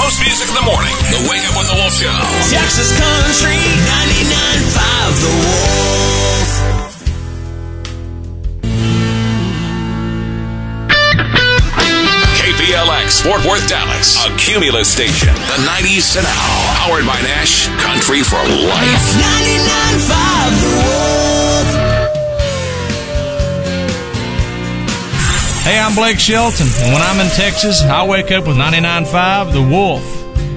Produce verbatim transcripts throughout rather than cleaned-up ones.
most music in the morning. The Wake Up with the Wolf Show. Texas Country ninety-nine point five, The Wolf. K P L X, Fort Worth, Dallas. A Cumulus station. The nineties to now. Powered by Nash. Country for life. ninety-nine point five, The Wolf. Hey, I'm Blake Shelton, and when I'm in Texas, I wake up with ninety-nine point five, The Wolf.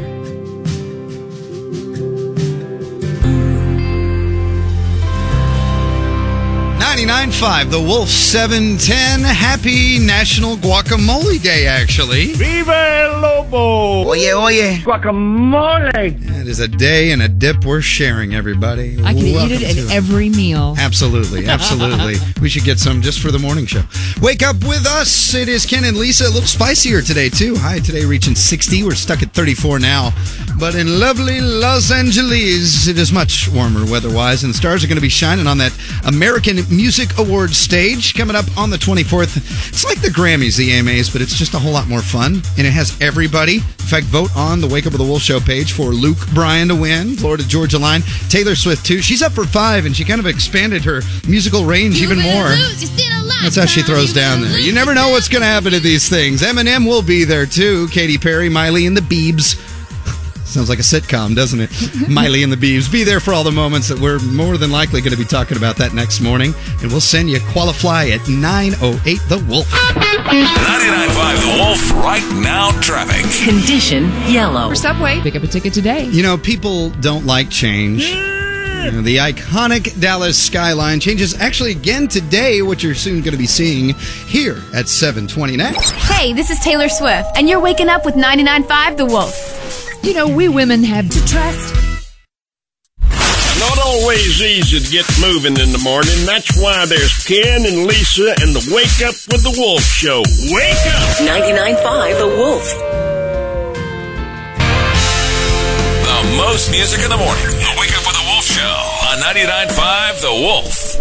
ninety-nine point five, The Wolf, seven ten. Happy National Guacamole Day, actually. Viva el Lobo! Oye, oye. Guacamole! It is a day and a dip we're sharing, everybody. I can Welcome eat it to at every meal. Absolutely, absolutely. We should get some just for the morning show. Wake up with us. It is Ken and Lisa. A little spicier today, too. High today reaching sixty. We're stuck at thirty-four now. But in lovely Los Angeles, it is much warmer weather-wise, and the stars are going to be shining on that American Music Awards stage coming up on the twenty-fourth. It's like the Grammys, the A M As, but it's just a whole lot more fun, and it has everybody. In fact, vote on the Wake Up with the Wolf Show page for Luke Bryan to win, Florida Georgia Line, Taylor Swift, too. She's up for five, and she kind of expanded her musical range even more. That's how she throws down there. You never know what's going to happen to these things. Eminem will be there, too. Katy Perry, Miley, and the Biebs. Sounds like a sitcom, doesn't it? Miley and the Biebs. Be there for all the moments that we're more than likely going to be talking about that next morning. And we'll send you Qualify at nine oh eight The Wolf. ninety-nine point five, The Wolf. Right now, traffic. Condition yellow. For Subway, pick up a ticket today. You know, people don't like change. You know, the iconic Dallas skyline changes actually again today, which you're soon going to be seeing here at seven twenty next. Hey, this is Taylor Swift, and you're waking up with ninety-nine point five The Wolf. You know, we women have to trust. Not always easy to get moving in the morning. That's why there's Ken and Lisa and the Wake Up with the Wolf Show. Wake up! ninety-nine point five, The Wolf. The most music in the morning. The Wake Up with the Wolf Show on ninety-nine point five, The Wolf.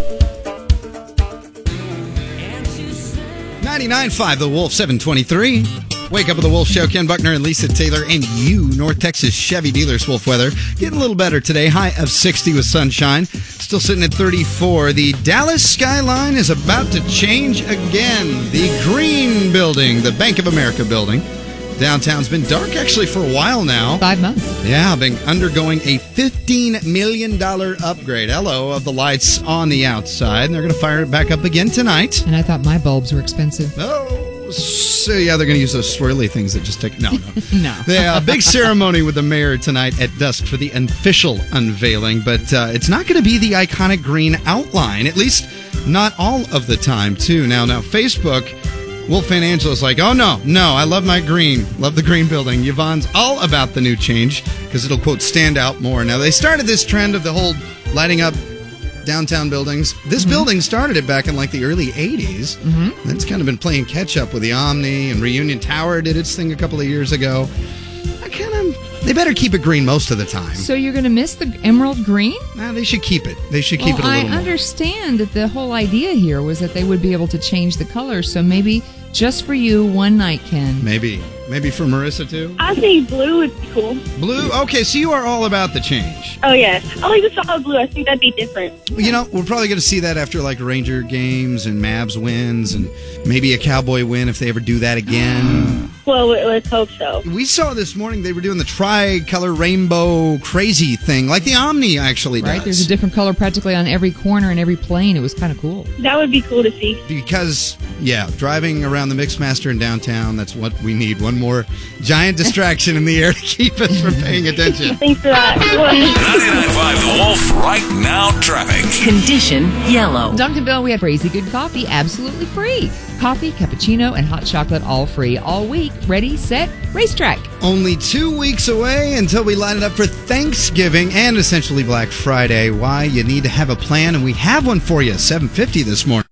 ninety-nine point five The Wolf, seven twenty-three. Wake Up with the Wolf Show. Ken Buckner and Lisa Taylor and you. North Texas Chevy dealers wolf weather. Getting a little better today. High of sixty with sunshine. Still sitting at thirty-four. The Dallas skyline is about to change again. The Green Building, the Bank of America building. Downtown's been dark actually for a while now. Five months. Yeah, been undergoing a fifteen million dollars upgrade. Hello, of the lights on the outside. And they're going to fire it back up again tonight. And I thought my bulbs were expensive. Oh. So, yeah, they're going to use those swirly things that just take... No, no. No. Yeah, big ceremony with the mayor tonight at dusk for the official unveiling, but uh, it's not going to be the iconic green outline, at least not all of the time, too. Now, now Facebook, Wolf Van Angelo's like, oh, no, no, I love my green. Love the green building. Yvonne's all about the new change because it'll, quote, stand out more. Now, they started this trend of the whole lighting up downtown buildings. This mm-hmm. building started it back in like the early eighties. Mm-hmm. It's kind of been playing catch up with the Omni, and Reunion Tower did its thing a couple of years ago. I kind of, they better keep it green most of the time. So you're going to miss the emerald green? Nah, they should keep it. They should keep well, it a little I more. understand that the whole idea here was that they would be able to change the color. So maybe just for you one night, Ken. Maybe. Maybe for Marissa, too? I think blue would be cool. Blue? Okay, so you are all about the change. Oh, yeah. I like the solid blue. I think that'd be different. You know, we're probably going to see that after, like, Ranger games and Mavs wins and maybe a Cowboy win if they ever do that again. Well, let's hope so. We saw this morning they were doing the tri-color rainbow crazy thing, like the Omni actually does. Right, there's a different color practically on every corner and every plane. It was kind of cool. That would be cool to see. Because, yeah, driving around the Mixmaster in downtown, that's what we need. One more giant distraction in the air to keep us from paying attention. Thanks for that. ninety-nine point five The Wolf. Right now, traffic. Condition yellow. Duncanville, we had crazy good coffee, absolutely free. Coffee, cappuccino, and hot chocolate all free all week. Ready, set, racetrack. Only two weeks away until we line it up for Thanksgiving and essentially Black Friday. Why? You need to have a plan, and we have one for you. seven fifty this morning.